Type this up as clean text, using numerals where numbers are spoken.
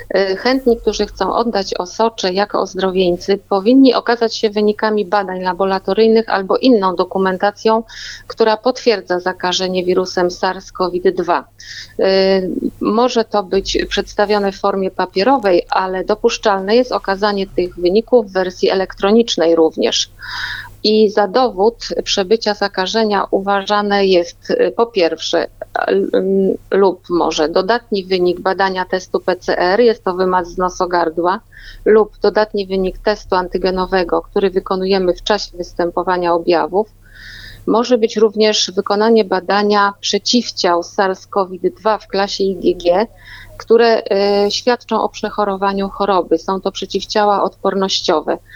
Chętni, którzy chcą oddać osocze jako ozdrowieńcy, powinni okazać się wynikami badań laboratoryjnych albo inną dokumentacją, która potwierdza zakażenie wirusem SARS-CoV-2. Może to być przedstawione w formie papierowej, ale dopuszczalne jest okazanie tych wyników w wersji elektronicznej również. I za dowód przebycia zakażenia uważane jest po pierwsze lub może dodatni wynik badania testu PCR, jest to wymaz z nosogardła, lub dodatni wynik testu antygenowego, który wykonujemy w czasie występowania objawów. Może być również wykonanie badania przeciwciał SARS-CoV-2 w klasie IgG, które świadczą o przechorowaniu choroby. Są to przeciwciała odpornościowe.